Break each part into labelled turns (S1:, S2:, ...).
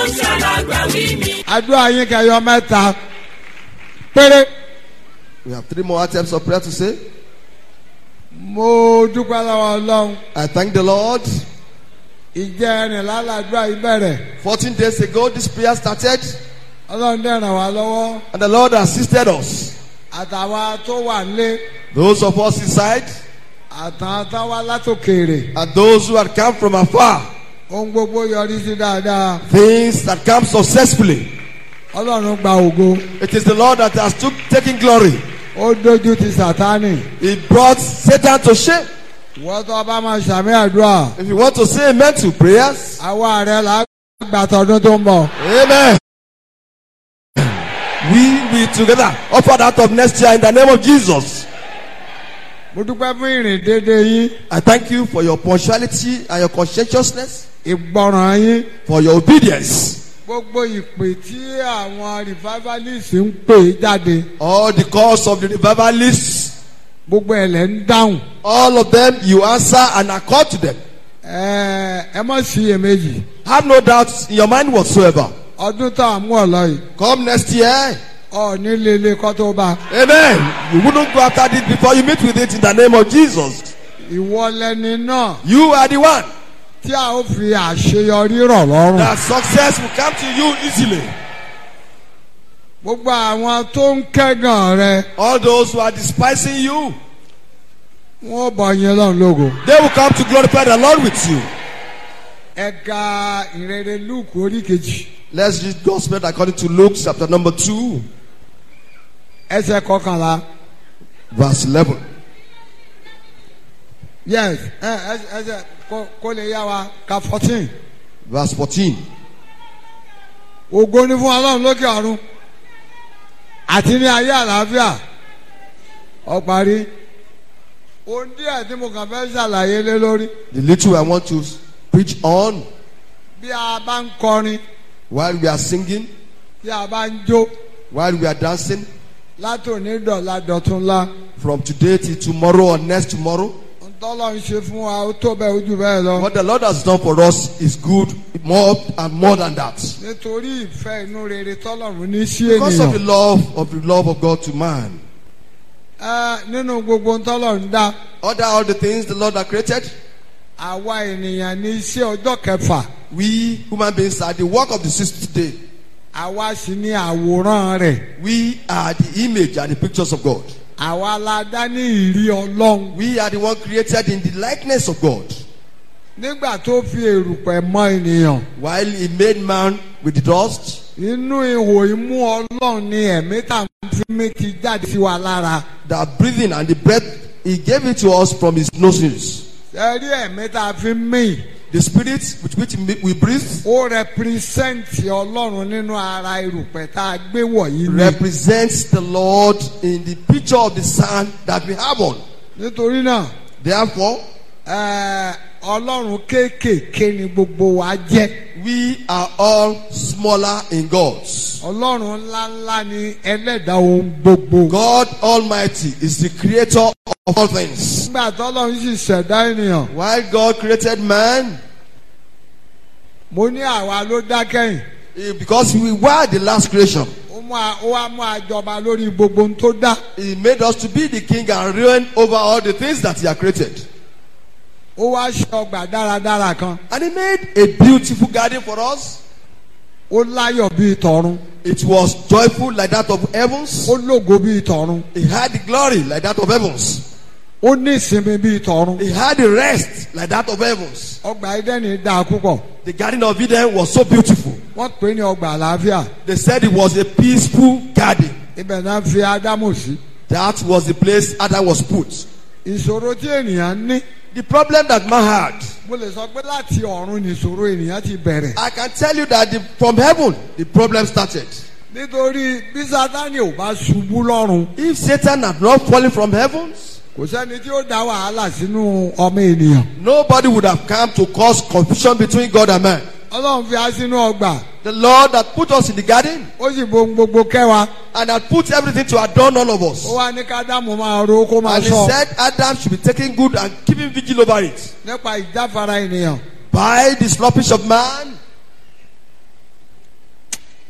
S1: Àdúrà yín kẹyọ mẹ́ta péré.
S2: We have 3 more items of prayer to say.
S1: Mo dúpẹ́ lọ́wọ́ Ọlọ́run.
S2: I thank the Lord.
S1: Ìjẹrin lálàdúrà yìí bẹ̀rẹ̀.
S2: 14 days ago, this prayer started,
S1: Ọlọ́run dẹ̀ ràn wá lọ́wọ́.
S2: and the Lord assisted us.
S1: Àtàwa tó wà nílé.
S2: Those of us inside,
S1: Àtàwọn tó wá látòkèèrè.
S2: and those who had come from afar.
S1: Ohun gbogbo yọrí sí dáadáa.
S2: Things that come successfully.
S1: Ọlọ́run gba ògo.
S2: It is the Lord that has taken glory.
S1: Ó dójú ti Sátánì.
S2: He brought Satan to shame.
S1: Wọ́n tó bá máa ṣàmì àdúrà.
S2: If you want to say amen to prayers,
S1: Àwa rẹ̀ là á gbà tọdún tó ń bọ̀.
S2: amen. We will together offer that of next year in the name of Jesus.
S1: Mo dúpẹ́ fún ìrìn dédé yín.
S2: I thank you for your punctuality and your conscientiousness,
S1: Ìgbọràn yín.
S2: for your obedience.
S1: Gbogbo ìpè tí àwọn revivalists ń pè jáde.
S2: All the calls of the revivalists,
S1: Gbogbo ẹ̀lẹ́ ń dáhùn.
S2: all of them you answer and accord to them.
S1: Ẹ má ṣiyèméjì.
S2: Have no doubt in your mind whatsoever.
S1: Ọdún tá a mú ọ̀lọ́ yìí.
S2: Come next year.
S1: Ọ̀ọ́ni lele kọ́ tó bá.
S2: Amen. You wouldn't go after this before you meet with it in the name of Jesus.
S1: Ìwọ lẹni náà
S2: You are the one.
S1: tí a ó fi àṣeyọrí rọ̀ lọ́rùn.
S2: That success will come to you easily.
S1: Gbogbo àwọn tó ń kẹ́gàn rẹ.
S2: All those who are despising you,
S1: Wọ́n bọ̀ yín lọ́run lógo.
S2: they will come to glorify the Lord with you.
S1: Ẹ̀ka ìrere Lúùkù orí kejì.
S2: Let's read Gospel according to Luke chapter number 2,
S1: Ẹsẹ̀ kọkànlá.
S2: verse 11.
S1: Yes, ẹsẹ̀ kó lè yá wa ka 14.
S2: Verse 14.
S1: Ògo ni fún Ọlọ́run lókè ọ̀run àti ní ayé àlàáfíà. Ọ̀parí. Ohun díẹ̀ tí mo kàn fẹ́ ṣàlàyé lé lórí.
S2: The little I want to preach on
S1: Bí a bá ń kọrin,
S2: while we are singing,
S1: bí a bá ń jó,
S2: while we are dancing,
S1: látòní dọ̀la dọ̀túnla.
S2: from today till tomorrow or next tomorrow.
S1: Ohun tọ́lọ́run ṣe fún wa ó tó bẹ́ẹ̀ ojú bẹ́ẹ̀ lọ.
S2: What the Lord has done for us is good, more and more than that.
S1: Nítorí ìfẹ́ inú rere tọ́lọ́run ní sí
S2: Because of the
S1: ènìyàn.
S2: love of God to man.
S1: Nínú gbogbo ohun tọ́lọ́run dá,
S2: All the things the Lord has created,
S1: àwa ènìyàn ní iṣẹ́ ọjọ́ kẹfà.
S2: we human beings are the work of the sixth day.
S1: Àwa sì ní àwòrán rẹ̀.
S2: We are the image and the pictures of God.
S1: Àwa la dá ní ìrí Ọlọ́run.
S2: We are the one created in the likeness of God.
S1: Nígbà tó fi èrùpẹ̀ mọ ènìyàn,
S2: While he made man with the dust,
S1: inú ihò imú Ọlọ́run ni ẹ̀mí tá à ń fi mí ti jáde sí wa lára.
S2: the breathing and the breath, he gave it to us from his nostrils.
S1: Ẹ rí ẹ̀mí tá a fi mí.
S2: The spirit with which we breathe
S1: Ó rẹpírísẹ́ǹtì Ọlọ́run nínú ara èrùpẹ̀ tá a gbé wọ̀nyí ni.
S2: represents the Lord in the picture of the sun that we have on.
S1: Nítorí náà,
S2: Therefore,
S1: Ọlọ́run kéékèèké ni gbogbo wa jẹ́.
S2: we are all smaller in God.
S1: Ọlọ́run ńláńlá ni ẹlẹ́dàá ohun gbogbo.
S2: God Almighty is the creator of all things.
S1: Nígbà tọ́lọ́run sì ṣẹ̀dá ènìyàn,
S2: While God created man,
S1: mo ní àwa ló dá kẹ́yìn.
S2: because we were the last creation,
S1: Ó wá mú àjọba lórí gbogbo ohun tó dá.
S2: he made us to be the king and reign over all the things that he had created.
S1: Ó wá ṣe ọgbà dáradára kan.
S2: And he made a beautiful garden for us.
S1: Ó láyọ̀ bíi tọ̀run.
S2: It was joyful like that of heavens.
S1: Ó lógo bíi tọ̀run.
S2: It had the glory like that of heavens.
S1: Ó ní ìsinmi bíi tọ̀run.
S2: It had the rest like that of heavens.
S1: Ọgbà Édẹ́nì dáa púpọ̀.
S2: The garden of Eden was so beautiful.
S1: Wọ́n pè é ní ọgbà àlàáfíà.
S2: They said it was a peaceful garden.
S1: Ibẹ̀ náà fi Ádámù sí.
S2: That was the place Adam was put.
S1: Ìṣòro tí ènìyàn ní.
S2: The problem that man had,
S1: Mo lè sọ pé láti ọ̀run ni ìṣòro ènìyàn ti bẹ̀rẹ̀.
S2: I can tell you that from heaven, the problem started.
S1: Nítorí bí Sátánì ò bá ṣubú lọ́run,
S2: If Satan had not fallen from heavens,
S1: kò sẹ́ni tí ó dá wàhálà sínú ọmọ ènìyàn.
S2: nobody would have come to cause confusion between God and man.
S1: Ọlọ́run fi á sínú ọgbà.
S2: The Lord that put us in the garden
S1: Ó sì bo gbogbo kẹwa.
S2: and had put everything to adorn all of us.
S1: Ó wá ní k'Ádámù máa ro kó máa
S2: And he
S1: sọ
S2: said Adam should be taking good and keeping vigil over it.
S1: nípa ìjáfara ènìyàn.
S2: By the sloppish of man,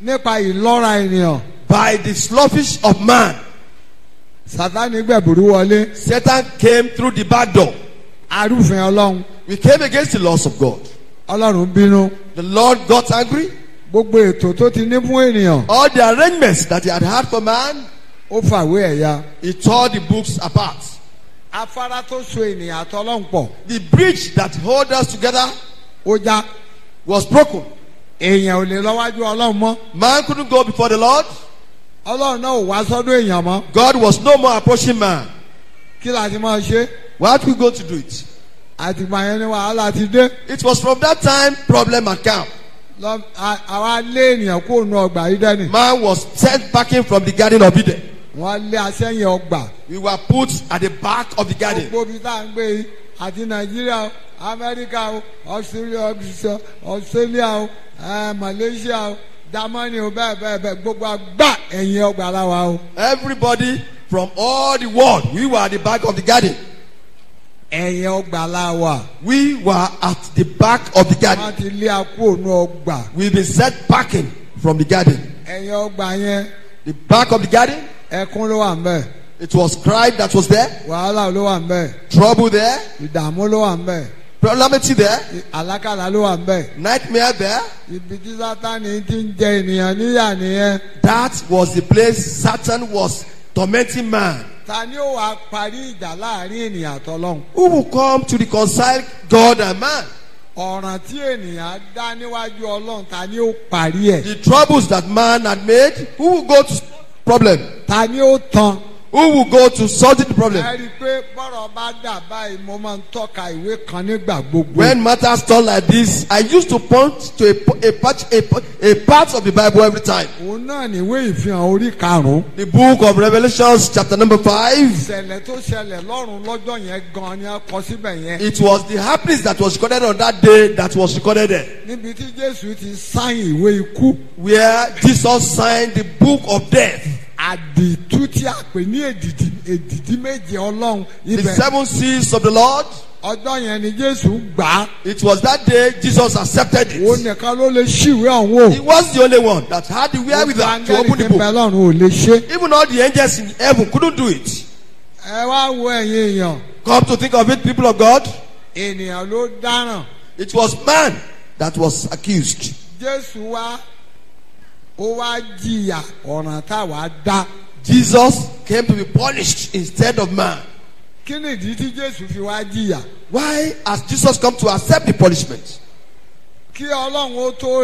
S1: nípa ìlọ́ra ènìyàn.
S2: By the sloughish of man,
S1: Sátánì gbẹ̀bùrú wọlé.
S2: Satan came through the back door.
S1: Arúfin Ọlọ́run.
S2: We came against the laws of God.
S1: Ọlọ́run bínú.
S2: The Lord got angry.
S1: Gbogbo ètò tó ti ní fún ènìyàn.
S2: All the arrangements that he had had for man,
S1: Ó fàwé ẹ̀yà.
S2: he tore the books apart.
S1: Afárá tó so ènìyàn àtọlọ́run pọ̀.
S2: The bridge that held us together
S1: Ó já.
S2: was broken.
S1: Èèyàn ò lè lọ́wájú Ọlọ́run mọ́.
S2: Man couldn't go before the Lord.
S1: Ọlọ́run náà ò wá sọ́dọ̀ èèyàn mọ́.
S2: God was no more approaching man.
S1: Kí la ti máa ṣe?
S2: What we go to do it?
S1: Àtìgbà yẹn ni wàhálà ti dé.
S2: It was from that time problem had come.
S1: Àwa lé ènìyàn kó nu ọgbà yìí dẹ́nì.
S2: Man was sent backing from the Garden of Eden.
S1: Wọ́n lé aṣẹ́yìn ọgbà.
S2: We were put at the back of the garden.
S1: Gbogbo ibi tá à ń gbé yìí àti Nàìjíríà o, Amẹ́ríkà o, Australia o, Malaysia o, Germany o, bẹ́ẹ̀ bẹ́ẹ̀ bẹ́ẹ̀ gbogbo àgbà ẹ̀yìn ọgbà láwa o.
S2: Everybody from all the world, we were at the back of the garden.
S1: Ẹ̀yìn ọgbà láwa.
S2: We were at the back of the garden.
S1: Wọ́n ti lé akó nu ọgbà.
S2: We've been set backing from the garden.
S1: Ẹ̀yìn ọgbà yẹn
S2: The back of the garden,
S1: ẹkún ló wà ń bẹ̀.
S2: it was crime that was there,
S1: Wàhálà ló wà ń bẹ̀.
S2: trouble there,
S1: Ìdààmú ló wà ń bẹ̀.
S2: calamity there,
S1: Àlákàlà ló wà ń bẹ̀.
S2: nightmare there.
S1: Ibi tí Sátánì ti ń jẹ ènìyàn níyà nìyẹn.
S2: That was the place Satan was tormenting man.
S1: Ta ni ó wàá parí ìjà láàrin ènìyàn àtọlọ́hun?
S2: Who will come to reconcile God and man?
S1: Ọ̀ràn tí ènìyàn dá níwájú Ọlọ́run ta ni ó parí ẹ̀?
S2: The troubles that man had made, who will go to solve the problem?
S1: Ta ni ó tan?
S2: Who will go to solve the problem?
S1: Ẹ rí i pé bọ́rọ̀ bá dà báyìí mo máa ń tọ́ka ìwé kan nígbà gbogbo.
S2: When matters turn like this, I used to point to a part of the Bible every time.
S1: Òun náà ni ìwé ìfihàn orí karùn-ún.
S2: The book of Revelations chapter number 5.
S1: Ìṣẹ̀lẹ̀ tó ṣẹlẹ̀ lọ́run lọ́jọ́ yẹn gan-an ni a kọ síbẹ̀ yẹn.
S2: It was the happenings that was recorded on that day that was recorded there.
S1: Níbi tí Jésù ti sáyìn ìwé ikú.
S2: Where Jesus signed the book of death.
S1: Àdìtú tí a pè ní èdìdí méje Ọlọ́run
S2: The
S1: ibẹ̀.
S2: 7 seals of the Lord.
S1: Ọjọ́ yẹn ni Jésù gbà á.
S2: It was that day Jesus accepted
S1: Òun
S2: it.
S1: nìkan ló lè ṣíwèé ọ̀hún o.
S2: He was the only one that had the wherewithal to open the book.
S1: Ọlọ́run ò lè ṣe.
S2: Even all the angels in heaven couldn't do it.
S1: Ẹ wá wo ẹ̀yin èèyàn.
S2: Come to think of it, people of God,
S1: Ènìyàn ló dáràn.
S2: it was man that was accused.
S1: Jésù wá ó wá jìyà ọ̀ràn táwa dá.
S2: Jesus came to be punished instead of man.
S1: Kí ni ìdí tí Jésù fi wá jìyà?
S2: Why has Jesus come to accept the punishment?
S1: Kí Ọlọ́run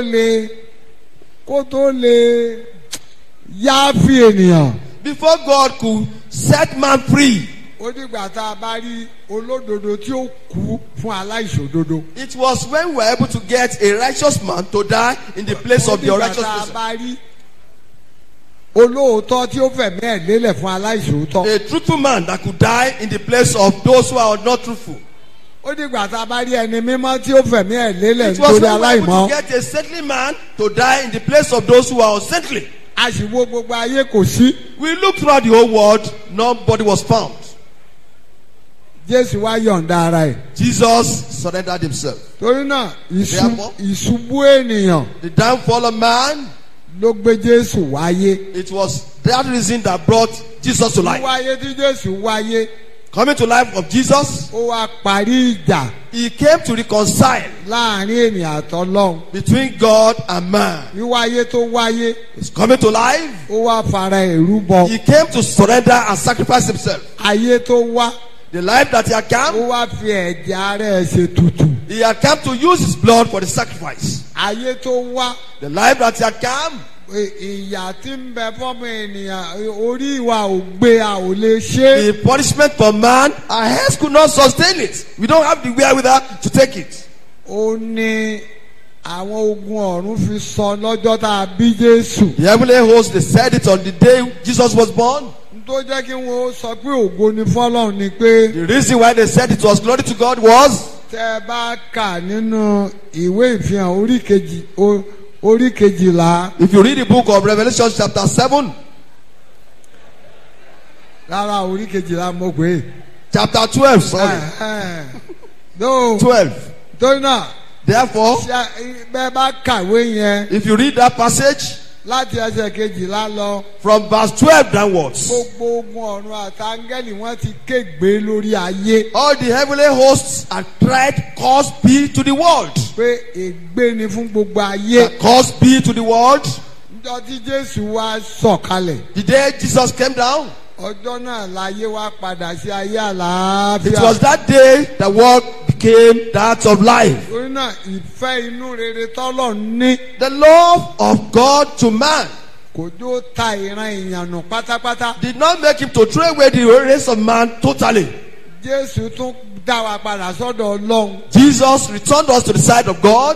S1: kó tó lè yááfì ènìyàn.
S2: Before God could set man free,
S1: Ó dìgbà tá a bá rí olódodo tí ó kú fún aláìṣòdodo.
S2: it was when we were able to get a righteous man to die in the place of the unrighteous
S1: Ó dìgbà tá a
S2: person.
S1: bá rí olóòótọ́ tí ó fẹ̀mí ẹ̀ lélẹ̀ fún aláìṣòótọ́.
S2: A truthful man that could die in the place of those who are not truthful.
S1: Ó dìgbà tá a bá rí ẹni mímọ́ tí ó fẹ̀mí ẹ̀ lélẹ̀
S2: It was
S1: nítorí
S2: when we were able
S1: aláìmọ́.
S2: to get a saintly man to die in the place of those who are unsaintly.
S1: A sì wo gbogbo ayé kò sí.
S2: We looked throughout the whole world, nobody was found.
S1: Jésù wá yọ̀ǹda ara ẹ̀.
S2: Jesus surrendered himself.
S1: Torí náà
S2: Therefore,
S1: ìṣubú ènìyàn
S2: the downfall of man,
S1: ló gbé Jésù wáyé.
S2: it was that reason that brought Jesus to life.
S1: Wíwáyé tí Jésù wáyé
S2: Coming to life of Jesus,
S1: ó wá parí ìjà
S2: he came to reconcile
S1: láàrin ènìyàn àtọlọ́run.
S2: between God and man.
S1: Wíwáyé tó wáyé
S2: He's coming to life.
S1: ó wá fara ẹ̀rú bọ.
S2: He came to surrender and sacrifice himself.
S1: Ayé tó wá
S2: The life that he had come,
S1: ó wá fi ẹ̀jẹ̀ ara ẹ̀ ṣe tutù.
S2: he had come to use his blood for the sacrifice.
S1: Ayé tó wá
S2: The life that he had come,
S1: ìyà tí ń bẹ fọ́mọ ènìyàn orí ìwà ò gbé a ò lè ṣe.
S2: the punishment for man, our heads could not sustain it. We don't have the wherewithal to take it.
S1: Ó ní àwọn ogun ọ̀run fi sọ lọ́jọ́ tá a bí Jésù.
S2: The heavenly host, they said it on the day Jesus was born.
S1: Tó jẹ́ kí wọ́n sọ pé ògo ni fọ́lọ́run ni pé
S2: The reason why they said it was glory to God was,
S1: tẹ́ ẹ bá kà nínú ìwé ìfihàn orí kejìlá.
S2: if you read the book of Revelation chapter 7,
S1: Rárá orí kejìlá mo pè é.
S2: chapter 12, sorry, 12.
S1: Torí náà
S2: Therefore,
S1: bẹ́ẹ̀ bá kàwé yẹn
S2: if you read that passage,
S1: láti ẹsẹ̀ kejìlá lọ.
S2: from verse 12 downwards.
S1: Gbogbo ogun ọ̀run àtàngẹ́lì wọ́n ti kégbe lórí ayé.
S2: All the heavenly hosts had cried, "Cause be to the world."
S1: Pé ègbé ni fún gbogbo ayé.
S2: Cause be to the world.
S1: Níjọ́ tí Jésù wá sọ̀kalẹ̀.
S2: The day Jesus came down,
S1: Ọjọ́ náà láyé wá padà sí ayé àlàáfíà.
S2: it was that day the world became that of life.
S1: Torí náà ìfẹ́ inú rere tọ́lọ̀ ní.
S2: The love of God to man
S1: Kò jó ta ìran èèyàn nù pátápátá.
S2: did not make him to throw away the race of man totally.
S1: Jésù tún dá wa padà sọ́dọ̀ Ọlọ́run.
S2: Jesus returned us to the side of God.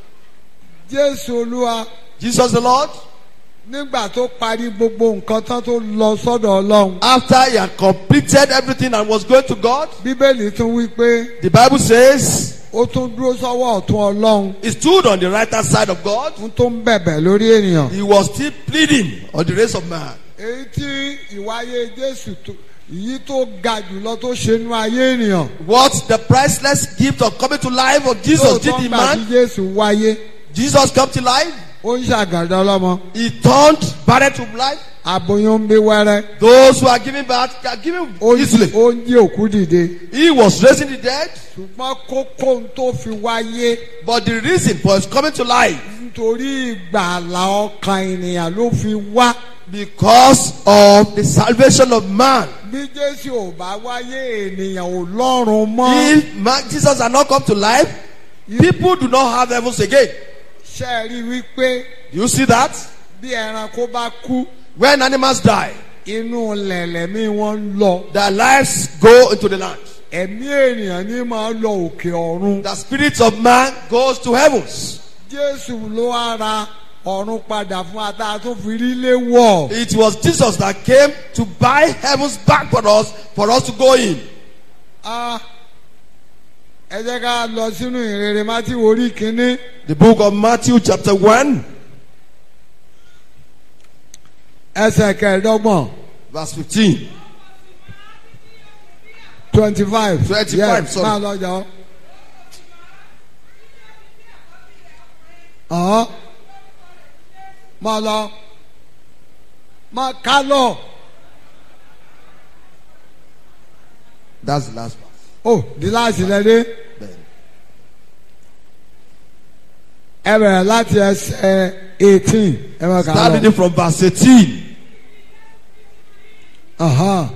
S1: Jésù Olúwa
S2: Jesus the Lord,
S1: nígbà tó parí gbogbo nǹkan tán tó lọ sọ́dọ̀ Ọlọ́run.
S2: after he had completed everything and was going to God,
S1: Bíbélì tún wí pé
S2: the Bible says
S1: ó tún dúró sọ́wọ́ ọ̀tún Ọlọ́run.
S2: he stood on the right hand side of God.
S1: Ó tún bẹ̀bẹ̀ lórí ènìyàn.
S2: He was still pleading on the race of man.
S1: Èyí tí ìwáyé Jésù èyí tó ga jùlọ tó ṣe nú ayé ènìyàn.
S2: What the priceless gift of coming to life of Jesus did in
S1: Lóòótọ́ gbà tí
S2: man.
S1: Jésù wáyé.
S2: Jesus come to life.
S1: Ó ń ṣàgàdá ọlọ́mọ.
S2: He turned barren to life.
S1: Aboyún ń bí wẹ́rẹ́.
S2: Those who are giving birth are giving easily.
S1: Ó ń jí òkú dìde.
S2: He was raising the dead.
S1: Ṣùgbọ́n kókó tó fi wáyé.
S2: But the reason for his coming to life,
S1: Nítorí ìgbàlà ọkàn ènìyàn ló fi wá.
S2: because of the salvation of man.
S1: Bí Jésù ò bá wáyé ènìyàn ò lọ́run mọ́.
S2: If Jesus had not come to life, people do not have heavens again.
S1: Ṣé ẹ rí wípé
S2: Do you see that?
S1: bí ẹranko bá kú
S2: When animals die,
S1: inú lẹ̀lẹ̀mí wọn ń lọ.
S2: their lives go into the land.
S1: Ẹ̀mí ènìyàn ní máa lọ òkè ọ̀run.
S2: The spirit of man goes to heavens.
S1: Jésù ló wá ra ọ̀run padà fún ata tó fi rí lé wọ̀.
S2: It was Jesus that came to buy heavens back for us to go in.
S1: Ẹ jẹ́ ká lọ sínú ìrere Mátíù orí kínní.
S2: The book of Matthew chapter 1
S1: ẹsẹ̀ kẹẹ̀ẹ́dọ́gbọ̀n.
S2: verse 15.
S1: 25.
S2: 25,
S1: Yes,
S2: sorry.
S1: máa lọ jọ. Ọ̀hán. Máa lọ. Máa ká lọ.
S2: That's the last part.
S1: Oh, di láti lẹ dé. Ẹ bẹ̀rẹ̀ láti ẹsẹ̀ 18. Ẹ máa kà á
S2: Start
S1: lọ.
S2: reading from verse 18.
S1: Ọ̀hán.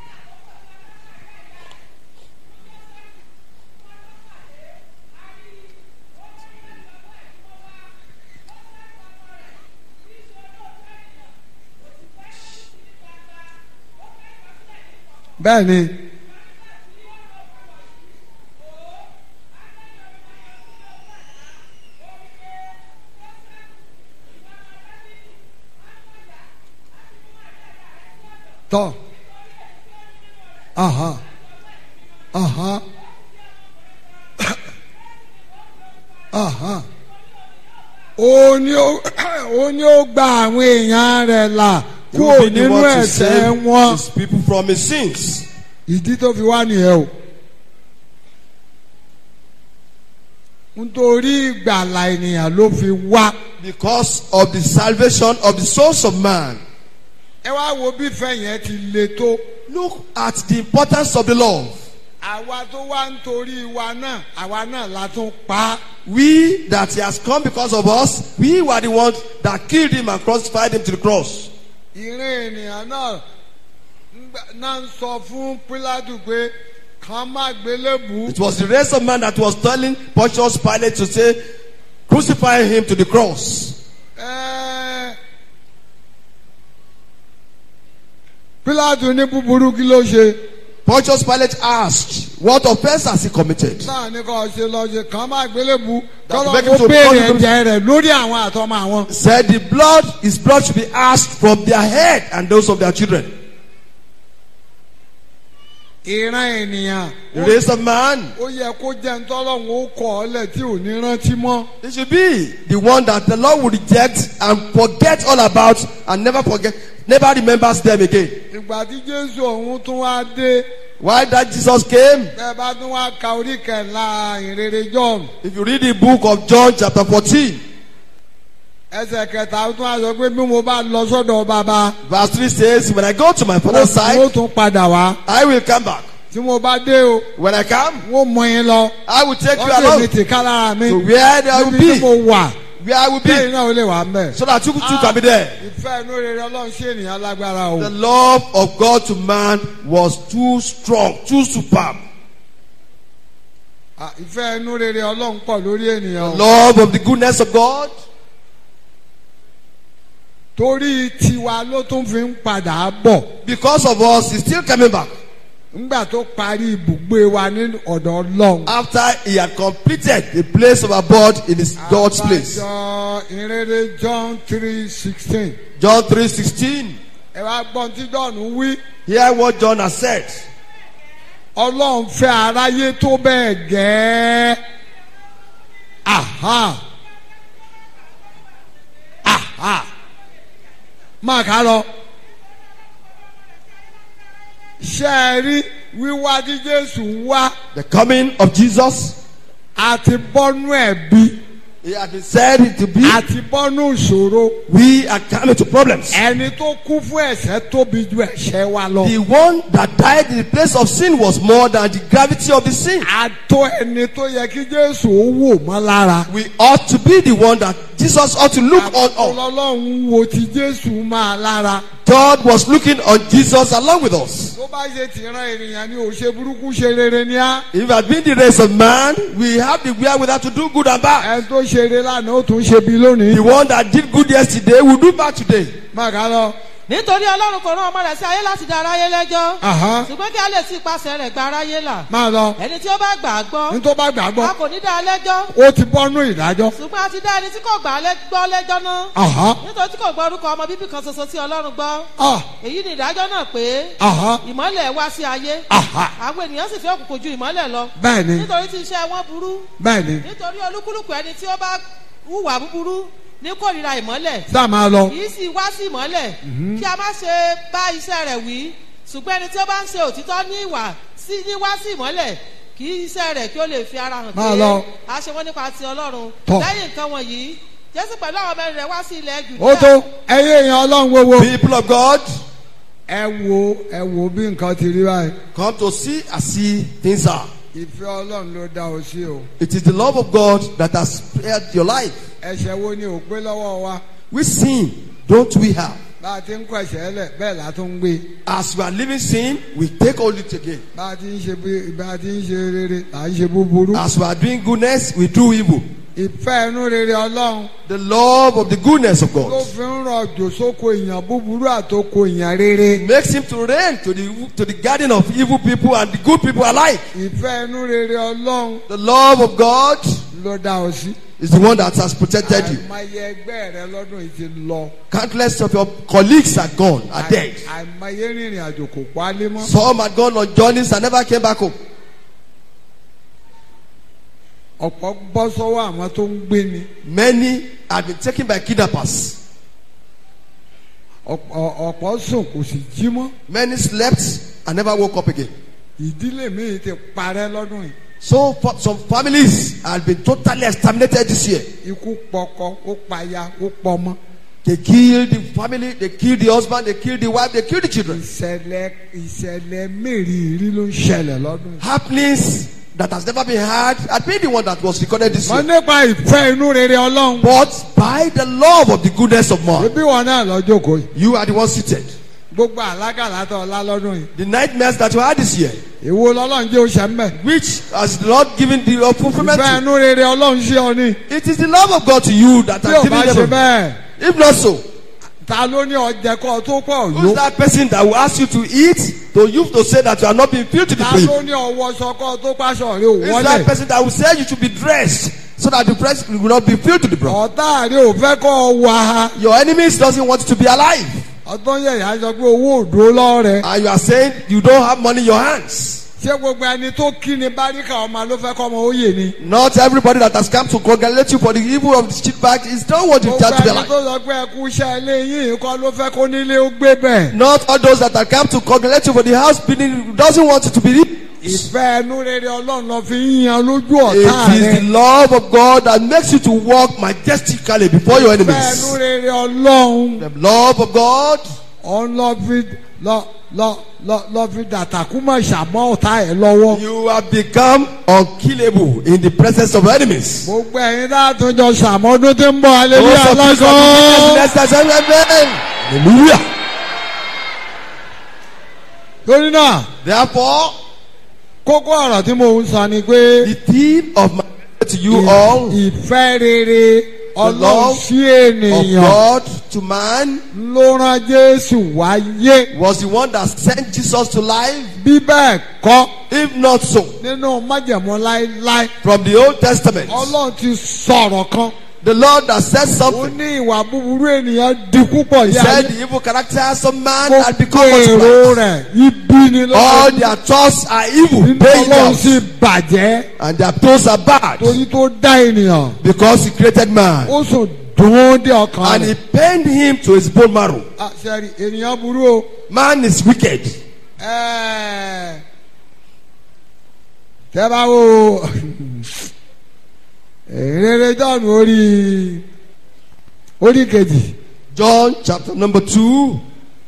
S1: Bẹ́ẹ̀ ni. Tọ́. Aha. Aha. Aha. Ó ní ó gba àwọn èèyàn rẹ̀ là
S2: He
S1: kúrò
S2: will be the
S1: nínú
S2: one to
S1: ẹ̀ṣẹ̀
S2: save
S1: wọn.
S2: his people from his sins.
S1: Ìdí tó fi wá nìyẹn o. Nítorí ìgbàlà ènìyàn ló fi wá.
S2: Because of the salvation of the souls of man.
S1: Ẹ wá wo bí ìfẹ́ yẹn ti le tó.
S2: Look at the importance of the love.
S1: Àwa tó wá nítorí wa náà, àwa náà la tún pa á.
S2: We that he has come because of us, we were the ones that killed him and crucified him to the cross.
S1: Ìran ènìyàn náà ń sọ fún Pílátù pé kàn má gbélébùú.
S2: It was the race of man that was telling Pontius Pilate to say, crucify him to the cross.
S1: Pílátù ní búburú kí ló ṣe.
S2: Pontius Pilate asked, what offense has he committed?
S1: Náà ní kò ṣe lọ ṣe kàn má gbélébùú.
S2: That
S1: Kọ́lọ́
S2: make him
S1: kó
S2: to
S1: béèrè
S2: come to-
S1: ẹ̀jẹ̀ rẹ̀ lórí àwọn àtọmọ àwọn.
S2: Said his blood should be asked from their head and those of their children.
S1: Ìran ènìyàn.
S2: The race of man,
S1: Ó yẹ kó jẹ́ ntọ́lọ́hún ó kọ̀ ọ́ lẹ̀ tí ò ní rántí mọ́.
S2: it should be the one that the Lord will reject and forget all about and never remembers them again.
S1: Ìgbà tí Jésù ọ̀hún tún wá dé.
S2: Why that Jesus came?
S1: Bẹ́ẹ̀ bá tún wá ka orí kẹ̀ńlá ìrere John.
S2: If you read the book of John chapter 14,
S1: ẹsẹ̀ kẹta ó tún á sọ pé bí mo bá lọ sọ́dọ̀ bàbá.
S2: Verse 3 says, when I go to my father's
S1: mo
S2: side,
S1: tún padà wá.
S2: I will come back.
S1: tí mo bá dé o.
S2: When I come,
S1: wọ́n mọ yín lọ.
S2: I will take you
S1: ọdún
S2: along
S1: mi ti ká lára mi.
S2: to where I will
S1: níbi tí mo
S2: be.
S1: wà.
S2: Where I will
S1: lẹ́yìn
S2: be.
S1: náà ó lè wà mẹ́.
S2: So that you too can be there.
S1: ìfẹ́ inú rere ọlọ́run ṣe ènìyàn lágbára o.
S2: The love of God to man was too strong, too superb.
S1: ìfẹ́ inú rere ọlọ́run pọ̀ lórí ènìyàn o.
S2: Love of the goodness of God.
S1: torí tiwa ló tún fi ń padà bọ̀.
S2: Because of us, he's still coming back.
S1: nígbà tó parí ibùgbé wa ní ọ̀dọ̀ ọlọ́run.
S2: After he had completed the place of abode in his God's place.
S1: àbájọ ìrere John 3:16.
S2: John 3:16.
S1: ẹ wá gbọ́n tí John wí.
S2: Hear what John has said.
S1: ọlọ́run fẹ́ aráyé tó bẹ́ẹ̀ gẹ́ẹ́. aha aha máa kà á lọ. ṣé ẹ rí wíwá tí Jésù ń wá.
S2: The coming of Jesus.
S1: àti bọ́nú ẹ̀bi.
S2: He had been said to be.
S1: àti bọ́nú ìṣòro.
S2: We are coming to problems.
S1: ẹni tó kú fún ẹ̀ṣẹ̀ tóbi ju ẹ̀ṣẹ̀ wa lọ.
S2: The one that died in the place of sin was more than the gravity of the sin.
S1: àtọ́ ẹni tó yẹ kí Jésù ó wò mọ́ lára.
S2: We ought to be the one that Jesus ought to look on.
S1: Ọlọ́run wo ti Jésù máa lára.
S2: God was looking on Jesus along with us.
S1: tó bá ṣe tìran ènìyàn ni ò ṣe burúkú ṣe rere ní á.
S2: If it had been the race of man, we have the wherewithal to do good and bad.
S1: ẹni tó ṣe rere lánàá ó tún ṣe bí lónìí.
S2: The one that did good yesterday will do bad today.
S1: má kà á lọ.
S3: nítorí ọlọ́run kò rán ọmọ rẹ̀ sí ayé láti dá aráyé lẹ́jọ́.
S1: Aha.
S3: ṣùgbọ́n kí a lè sí ipasẹ̀ rẹ̀ gba aráyé là.
S1: máa lọ.
S3: ẹni tí ó bá gbà á gbọ́.
S1: ní tó bá gbàgbọ́
S3: a kò ní dá a lẹ́jọ́.
S1: ó ti bọ́nú ìdájọ́.
S3: ṣùgbọ́n a ti dá ẹni tí kò gbà á gbọ́ lẹ́jọ́ náà.
S1: Aha.
S3: nítorí tí kò gbọ́ orúkọ ọmọ bíbí kan ṣoṣo tí ọlọ́run gbọ́.
S1: Ah.
S3: èyí ni ìdájọ́ náà pé
S1: Aha.
S3: ìmọ́lẹ̀ wá sí ayé.
S1: Aha.
S3: àwọn ènìyàn sì fẹ́ òkùnkùn ju ìmọ́lẹ̀ lọ.
S1: bẹ́ẹ̀ni
S3: nítorí tí iṣẹ́ wọn burú.
S1: bẹ́ẹ̀ni
S3: nítorí olúkúlùkù ẹni tí ó bá hùwà búburú ní kórìíra ìmọ́lẹ̀.
S1: sáà máa lọ.
S3: kì í sì wá sí ìmọ́lẹ̀. kí a má ṣe bá iṣẹ́ rẹ̀ wí. ṣùgbọ́n ẹni tí ó bá ń ṣe òtítọ́ ní ìwà sí ní wá sí ìmọ́lẹ̀ kí iṣẹ́ rẹ̀ kí ó lè fi ara hàn
S1: Máa lọ.
S3: a ṣe wọ́n nípa ti Ọlọ́run.
S1: Tọ́.
S3: lẹ́yìn nǹkan wọ̀nyí Jésù pẹ̀lú àwọn ọmọ rẹ̀ wá sí ilẹ̀
S1: ó
S3: Jùdíà.
S1: tó ẹyẹ èèyàn ọlọ́run gbogbo.
S2: People of God,
S1: ẹ wo bí nǹkan ti rí báyìí.
S2: come to see and see things are.
S1: ìfẹ́ ọlọ́run ló dá o sí o.
S2: It is the love of God that has spared your life.
S1: ẹ̀ṣẹ̀ wo ni ò pé lọ́wọ́ wa.
S2: We sin, don't we have?
S1: bá a ti ń kọ ẹ̀ṣẹ̀ lẹ̀ bẹ́ẹ̀ la tún ń gbé.
S2: As we are living sin, we take hold it again.
S1: bá a ti ń ṣe rere là ń ṣe búburú.
S2: As we are doing goodness, we do evil.
S1: ìfẹ́ inú rere ọlọ́run
S2: The love of the goodness of
S1: ló
S2: God
S1: fi ń rọ̀jò sóko èèyàn búburú àtòkò èèyàn rere.
S2: makes him to reign to the garden of evil people and the good people alike.
S1: ìfẹ́ inú rere ọlọ́run
S2: The love of God
S1: ló dá o sí.
S2: is the one that has protected you.
S1: àìmọye ẹgbẹ́ rẹ lọ́dún yìí ti lọ.
S2: Countless of your colleagues are gone, are dead.
S1: àìmọye rìnrìn àjò kò pálé mọ́.
S2: Some had gone on journeys and never came back home.
S1: ọ̀pọ̀ bọ́ sọ́wọ́ àwọn tó ń gbé ni.
S2: Many had been taken by kidnappers.
S1: ọ̀pọ̀ sùn kò sì jí mọ́.
S2: Many slept and never woke up again.
S1: ìdílé mi ti parẹ́ lọ́dún yìí.
S2: So some families had been totally exterminated this year.
S1: ikú pọkọ ó paya ó pọmọ.
S2: They killed the family, they killed the husband, they killed the wife, they killed the children.
S1: ìṣẹ̀lẹ̀ mẹ́rìírí ló ń ṣẹlẹ̀ lọ́dún yìí.
S2: Happenings that has never been had had been the one that was recorded this
S1: wọ́n
S2: year.
S1: nípa ìfẹ́ inú rere ọlọ́run.
S2: But by the love of the goodness of man,
S1: ebi wọn náà lọ jókòó yìí.
S2: you are the one seated.
S1: gbogbo àlákàlà tó ọlá lọ́dún yìí.
S2: The nightmares that you had this year,
S1: èwo lọ́lọ́run jẹ́ oṣù mẹ́.
S2: which has the Lord given the fulfillment
S1: ìfẹ́
S2: to.
S1: inú rere ọlọ́run sí ọ ní.
S2: It is the love of God to you that
S1: tí
S2: has
S1: ò bá
S2: given
S1: ṣe
S2: them.
S1: bẹ́ẹ̀
S2: If not so,
S1: ta ló ní ọjẹ kọ́ tó pọ̀
S2: who's
S1: yó.
S2: that person that will ask you to eat, to you to say that you are not being filled to the
S1: ta
S2: brim?
S1: ló ní ọwọ́ sọkọ́ tó pàṣọ rẹ ò
S2: It's that
S1: wọlé.
S2: person that will say you should be dressed so that the breast will not be filled to the brim.
S1: ọ̀tá rẹ ò fẹ́ kọ́ ọ wá.
S2: Your enemies doesn't want you to be alive.
S1: ọdún yẹ̀yà sọ pé owó òdó lọ́rẹ̀.
S2: And you are saying you don't have money in your hands.
S1: ṣé gbogbo ẹni tó kí ni báríkà ọmọ ló fẹ́ kọ́ ọmọ ó yè ni.
S2: Not everybody that has come to congratulate you for the evil of the street bag is don't want you
S1: gbogbo
S2: to be
S1: ẹni
S2: alive.
S1: tó sọ pé ẹkú iṣẹ́ ilé yìí kọ́ ló fẹ́ kó nílé ó gbé bẹ̀.
S2: Not all those that have come to congratulate you for the house building doesn't want you to be.
S1: ìfẹ́ ẹnu rere Ọlọ́run lọ fi ń yan lójú ọ̀tá
S2: It is
S1: rẹ.
S2: the love of God that makes you to walk majestically before your
S1: ìfẹ́ ẹnu
S2: enemies.
S1: rere Ọlọ́run
S2: The love of God
S1: òun lọ fi dàtàkùmọ̀ ṣàmọ́ ọ̀tá ẹ̀ lọ́wọ́.
S2: you have become unkillable in the presence of enemies.
S1: gbogbo ẹ̀yin dáàtúnjọ ṣàmọ́dún tí ń bọ̀
S2: Those
S1: hallelujah
S2: of you
S1: lọ́kọ́.
S2: that next time, amen. Hallelujah.
S1: torí náà
S2: Therefore,
S1: kókó ọ̀rọ̀ tí mo ń sọ ni pé
S2: the theme of my message to you all,
S1: ìfẹ́ rere Ọlọ́run
S2: love
S1: sí
S2: of
S1: ènìyàn
S2: God to man
S1: ló rán Jésù wáyé.
S2: was the one that sent Jesus to life.
S1: bí bẹ́ẹ̀ kọ́
S2: If not so,
S1: nínú májẹ̀mú láéláé
S2: from the Old Testament,
S1: Ọlọ́run ti sọ̀rọ̀ kan.
S2: the Lord that said
S1: ó
S2: something.
S1: ní ìwà búburú ènìyàn di púpọ̀
S2: He
S1: yá
S2: said the evil characters of man had
S1: gbogbo
S2: become
S1: èrò
S2: multiplied.
S1: rẹ̀ ibi ni
S2: All
S1: lọ́wọ́
S2: their thoughts are evil,
S1: nínú Ọlọ́run sì
S2: dangerous,
S1: bàjẹ́
S2: and their thoughts are bad
S1: torí tó dá ènìyàn
S2: because He created man.
S1: ó sùn dùn dé ọkàn
S2: And
S1: rẹ̀.
S2: He pained him to his bone marrow.
S1: sẹ́rí ènìyàn burú o.
S2: Man is wicked.
S1: tẹ́ bá wo rere John orí kejì.
S2: John chapter number 2.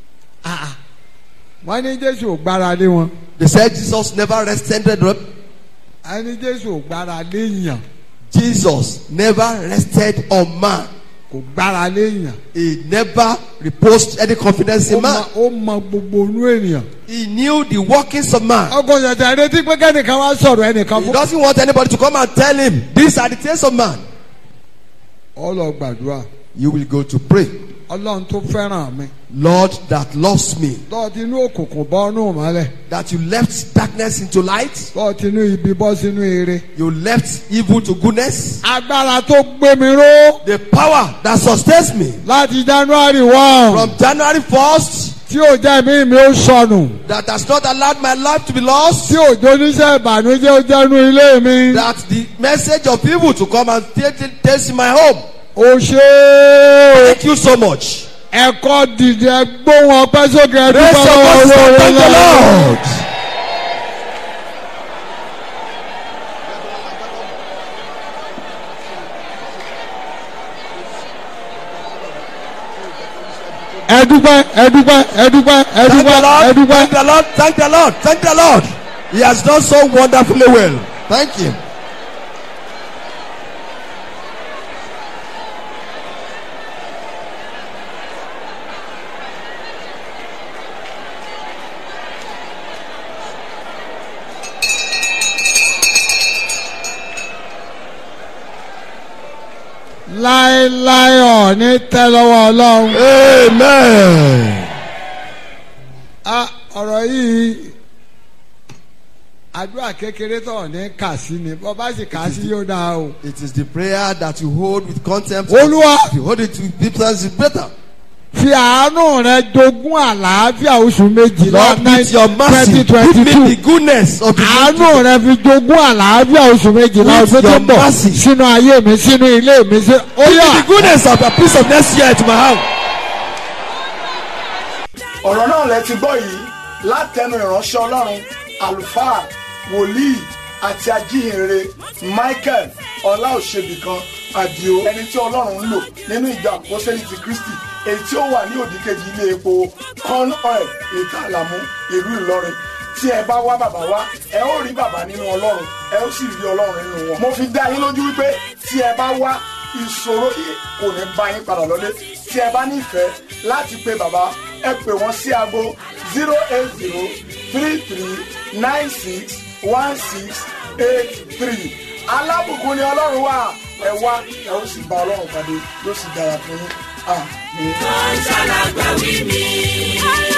S1: wọ́n ní Jésù ò gbára lé wọn.
S2: They said Jesus never rested.
S1: ẹni Jésù ò gbára lé yàn
S2: Jesus never rested on man.
S1: kò gbára lé yàn.
S2: He never reposed any confidence in man.
S1: ó mọ gbogbo inú ènìyàn.
S2: He knew the workings of man.
S1: ọkọ yàtọ̀ ẹ̀rẹ́tí pé kẹ́nìkan wá sọ̀rọ̀ ẹnìkan
S2: He
S1: fún.
S2: doesn't want anybody to come and tell him, these are the things of man.
S1: ó lọ gbàdúrà.
S2: You will go to pray.
S1: Ọlọ́run tó fẹ́ràn mi.
S2: Lord that loves me,
S1: lọ́ọ̀tì inú òkùnkùn bọ́ inú mọ́lẹ̀.
S2: that you left darkness into light,
S1: lọ́ọ̀tì inú ibi bọ́ sínú ire.
S2: you left evil to goodness.
S1: agbára tó gbé mi ró.
S2: The power that sustains me
S1: láti January 1.
S2: from January 1st,
S1: tí ò jẹ́ mi ó sọnù.
S2: that has not allowed my life to be lost,
S1: tí òjò oníṣẹ́ ìbànújẹ́ ó jẹ́nu ilé mi.
S2: that the message of evil to come and taste in my home.
S1: o ṣe é.
S2: Thank you so much.
S1: ẹ̀kọ́ dìde gbóhùn ọpẹ́ sókè
S2: Raise
S1: ẹ̀dúgbò
S2: your voice and thank the Lord.
S1: ẹ̀dúgbẹ́ ẹ̀dúgbẹ́ ẹ̀dúgbẹ́
S2: Thank the
S1: ẹ̀dúgbẹ́
S2: Lord.
S1: ẹ̀dúgbẹ́.
S2: Thank the Lord. Thank the Lord. Thank the Lord. He has done so wonderfully well. Thank you.
S1: láéláé ọ̀ní tẹ́lọ́wọ́ Ọlọ́run.
S2: Amen.
S1: ọ̀rọ̀ yìí àdúrà kékeré tó ní kà sí ni bọ́ bá sì kà sí yóò dáa o.
S2: It is the prayer that you hold with contempt.
S1: Olúwa.
S2: If you hold it with deep sense, it's better.
S1: fi àánú rẹ jogún àlàáfíà oṣù méjìlá
S2: Lord, with your mercy, give me the goodness of the
S1: àánú rẹ fi jogún àlàáfíà oṣù méjìlá
S2: With
S1: ọdún tó
S2: your
S1: ń bọ̀
S2: mercy.
S1: sínú ayé mi sínú ilé mi sí. ó
S2: Give me
S1: yá
S2: the goodness of the peace of next year to my house.
S4: ọ̀rọ̀ náà lẹ ti gbọ́ yìí látẹnu ìránṣẹ́ ọlọ́run àlùfáà wòlíì àti ajíhìnrere Michael ọláòṣèbìkan àdìo ẹni tí ọlọ́run ń lò nínú ìjọ àpọ́sẹ́lì ti Kristi èyí tí ó wà ní òdìkejì ilé epo corn oil ìta àlàmú ìlú Ìlọrin. tí ẹ bá wá bàbá wá ẹ ó rí bàbá nínú ọlọ́run ẹ ó sì rí ọlọ́run nínú wọn. mo fi dá yín lójú wípé tí ẹ bá wá ìṣòro yìí kò ní bá yín padà lọlé. tí ẹ bá nífẹ̀ẹ́ láti pe bàbá ẹ pè wọ́n sí aago 08033961683. alábùkún ni ọlọ́run wà ẹ wá ẹ ó sì bá ọlọ́run pàdé yóò sì dára fún yín. Àmín.
S5: Ó ń ṣàlàgbà wí mi.